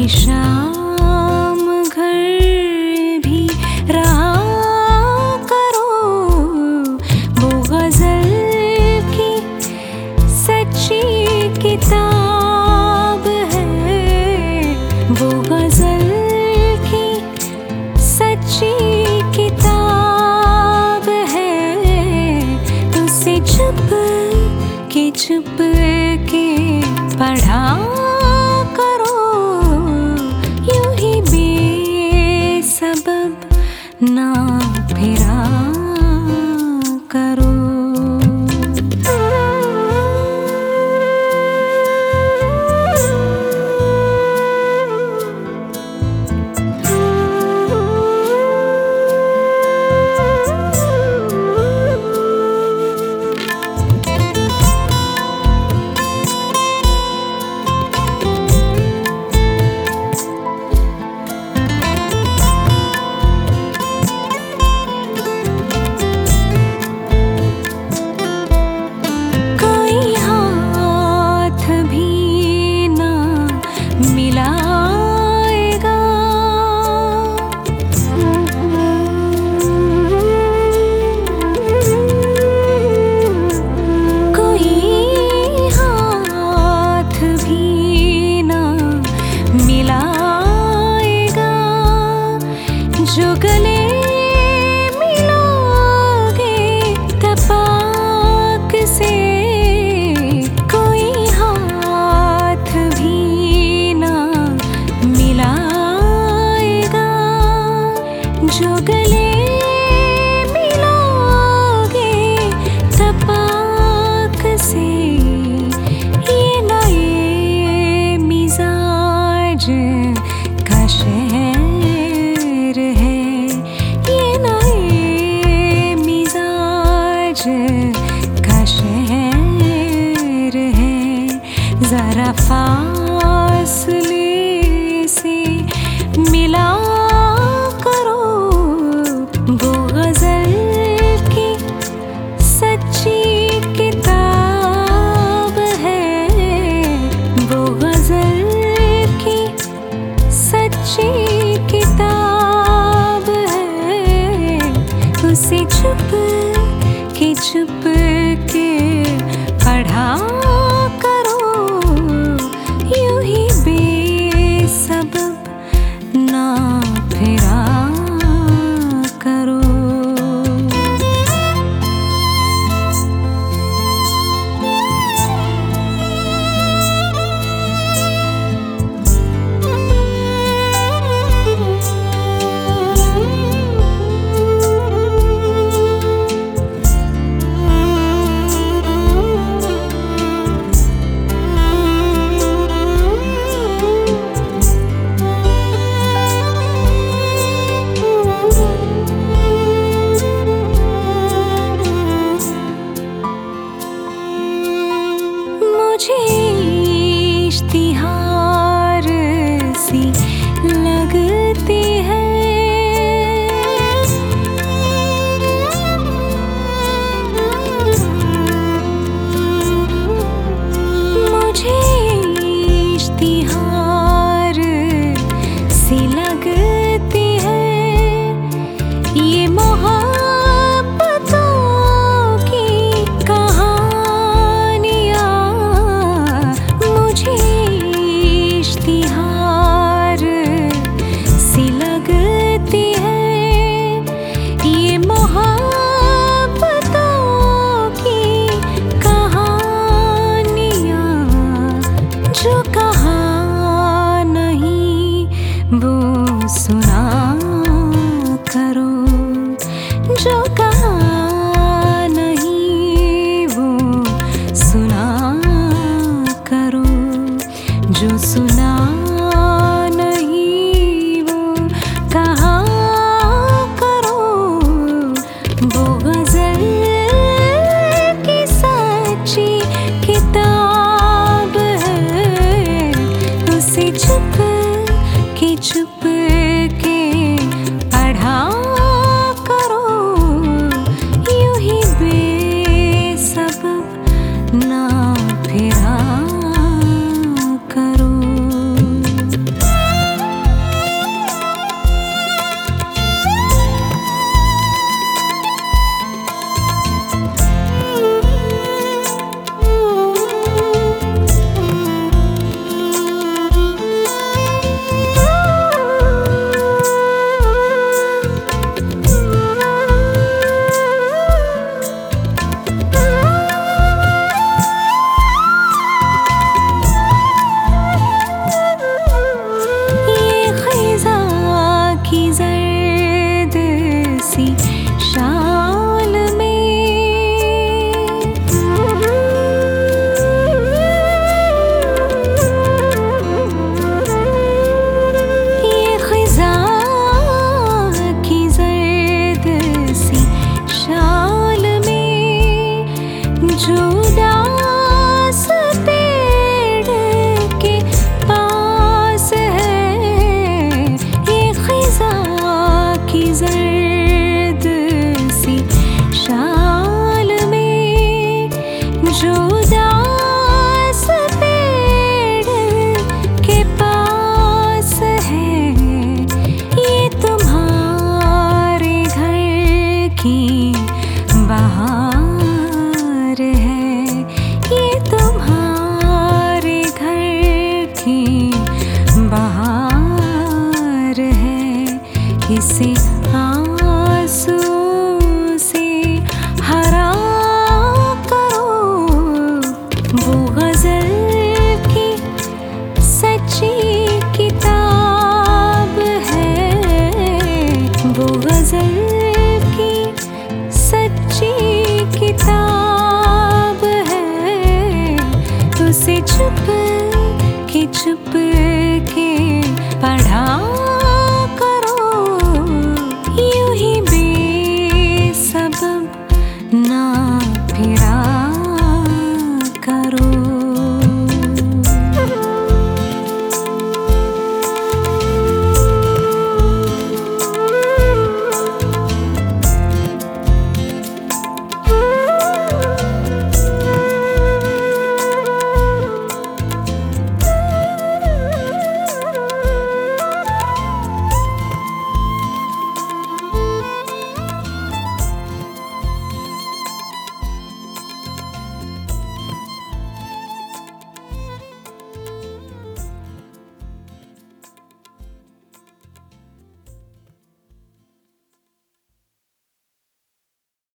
शाम घर भी रहा करो, वो गजल की सच्ची किताब है, वो गजल की सच्ची किताब है। उसे छुप के पढ़ा करो, यूं ही बेसबब ना फिरा करो। जो गले मिलोगे तपाक से, कोई हाथ भी ना मिलाएगा। जो गले मिलोगे तपाक से, ये नए मिजाज का शहर का शहर है। जरा फासले से मिला करो, वो गजल की सच्ची किताब है, वो गजल की सच्ची किताब है। उसे छुप के पढ़ा करो, यूं ही बेसबब ना फिरा करो। मुझे इश्तिहार सी लगती है, मुझे इश्तिहार सी लगती है। ये मोहब्बतों की कहानियाँ मुझे इश्तिहार सी लगती है। ये मोहब्बतों की कहानियाँ जो कहा नहीं वो सुना करो, जो कहा नहीं वो सुना करो, जो सुना नहीं वो कहा करो। वो गजल की सच्ची किताब है, उसे छुप के पढ़ा करो, यूं ही बेसबब ना फिरा करो। अपने